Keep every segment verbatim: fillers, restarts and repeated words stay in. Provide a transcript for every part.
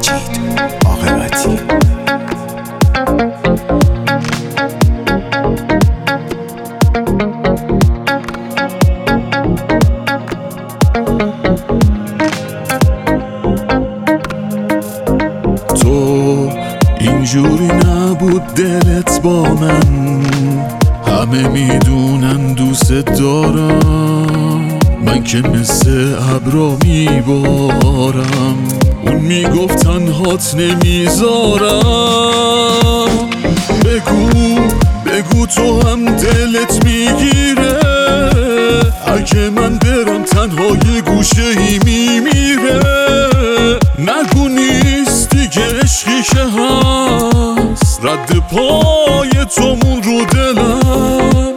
مجید عاقبتی. تو اینجوری نبود دلت با من، همه میدونن دوست دارم، من که مثل ابرا میبارم، اون میگفت تنهات نمیذارم. بگو بگو تو هم دلت میگیره، اگه من برم تنهای گوشه ای میمیره. نگو نیست دیگه عشقی که هست، رد پای تومون رو دلم.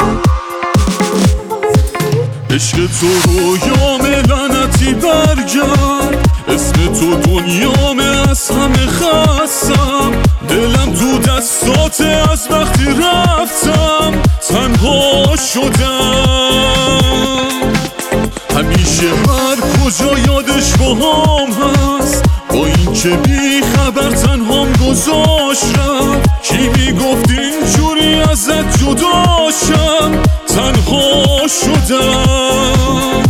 عشق تو رویام لعنتی برگرد، اسم تو دنیامه از همه خستم، دلم تو دستاته از وقتی رفتم تنها شدم. همیشه هر کجا یادش با هم هست، با این که بی خبر تنهام گذاشت رفت. کی میگفت اینجوری ازت جداشم، تنها شدم.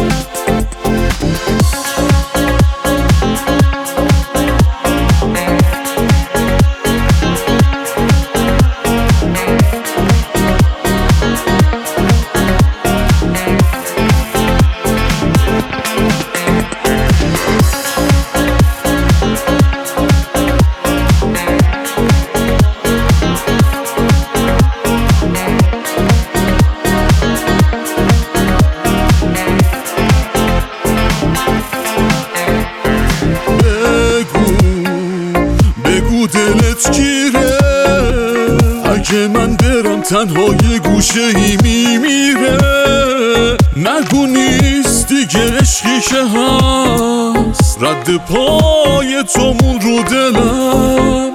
دلت گیره، اگه من برم تنهای گوشه ای میمیره. نگو نیست دیگه عشقی که هست، رد پای تومون رو دلم.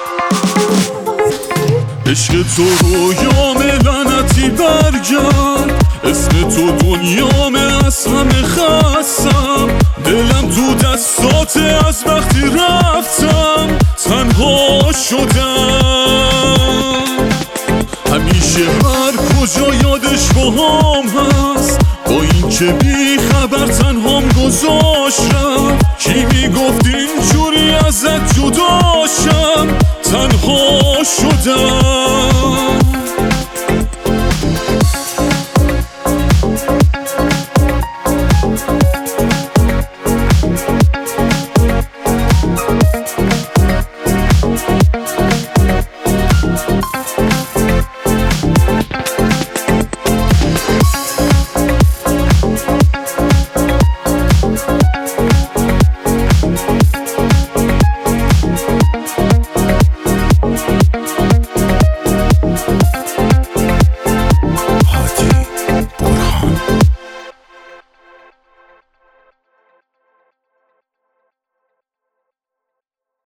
عشق تو رویام لعنتی برگرد، اسم تو دنیامه از همه خستم، دلم تو دستاته از وقتی رفتم تنها شدم. همیشه هر کجا یادش با هم هست، با این که بی خبر تنهام گذاشت رفت. کی میگفت اینجوری ازت جداشم، تنها شدم.